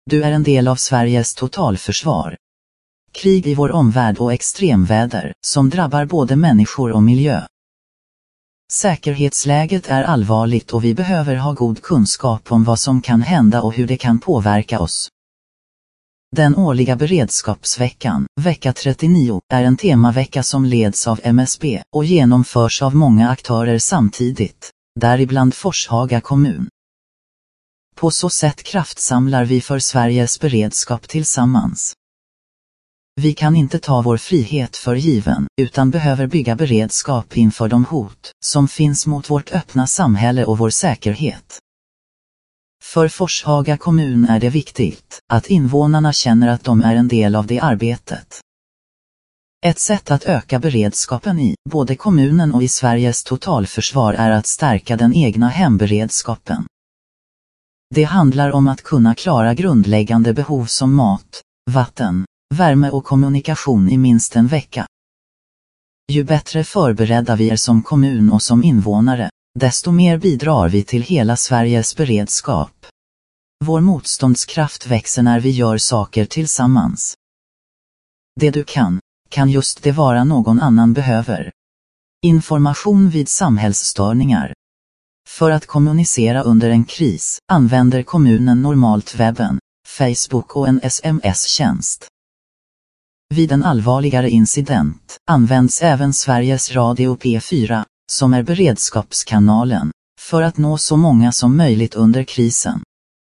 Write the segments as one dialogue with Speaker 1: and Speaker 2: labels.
Speaker 1: Du är en del av Sveriges totalförsvar. Krig i vår omvärld och extremväder, som drabbar både människor och miljö. Säkerhetsläget är allvarligt och vi behöver ha god kunskap om vad som kan hända och hur det kan påverka oss. Den årliga beredskapsveckan, vecka 39, är en temavecka som leds av MSB och genomförs av många aktörer samtidigt, däribland Forshaga kommun. På så sätt kraftsamlar vi för Sveriges beredskap tillsammans. Vi kan inte ta vår frihet för given, utan behöver bygga beredskap inför de hot som finns mot vårt öppna samhälle och vår säkerhet. För Forshaga kommun är det viktigt att invånarna känner att de är en del av det arbetet. Ett sätt att öka beredskapen i både kommunen och i Sveriges totalförsvar är att stärka den egna hemberedskapen. Det handlar om att kunna klara grundläggande behov som mat, vatten, värme och kommunikation i minst en vecka. Ju bättre förberedda vi är som kommun och som invånare, desto mer bidrar vi till hela Sveriges beredskap. Vår motståndskraft växer när vi gör saker tillsammans. Det du kan just det vara någon annan behöver. Information vid samhällsstörningar. För att kommunicera under en kris använder kommunen normalt webben, Facebook och en SMS-tjänst. Vid en allvarligare incident används även Sveriges Radio P4, som är beredskapskanalen, för att nå så många som möjligt under krisen.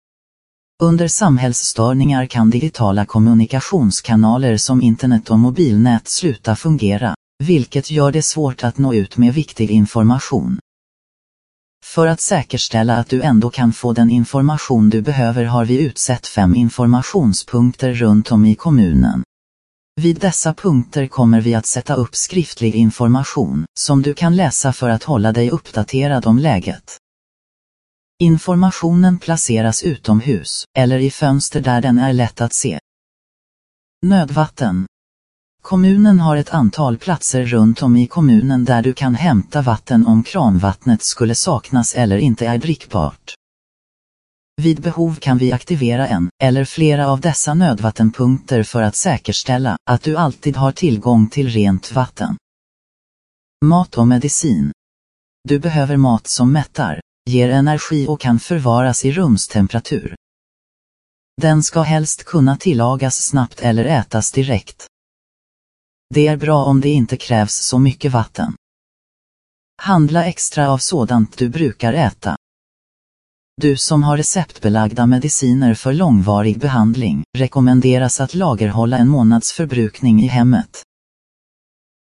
Speaker 1: Under samhällsstörningar kan digitala kommunikationskanaler som internet och mobilnät sluta fungera, vilket gör det svårt att nå ut med viktig information. För att säkerställa att du ändå kan få den information du behöver har vi utsett 5 informationspunkter runt om i kommunen. Vid dessa punkter kommer vi att sätta upp skriftlig information som du kan läsa för att hålla dig uppdaterad om läget. Informationen placeras utomhus eller i fönster där den är lätt att se. Nödvatten. Kommunen har ett antal platser runt om i kommunen där du kan hämta vatten om kranvattnet skulle saknas eller inte är drickbart. Vid behov kan vi aktivera en eller flera av dessa nödvattenpunkter för att säkerställa att du alltid har tillgång till rent vatten. Mat och medicin. Du behöver mat som mättar, ger energi och kan förvaras i rumstemperatur. Den ska helst kunna tillagas snabbt eller ätas direkt. Det är bra om det inte krävs så mycket vatten. Handla extra av sådant du brukar äta. Du som har receptbelagda mediciner för långvarig behandling rekommenderas att lagerhålla en månads förbrukning i hemmet.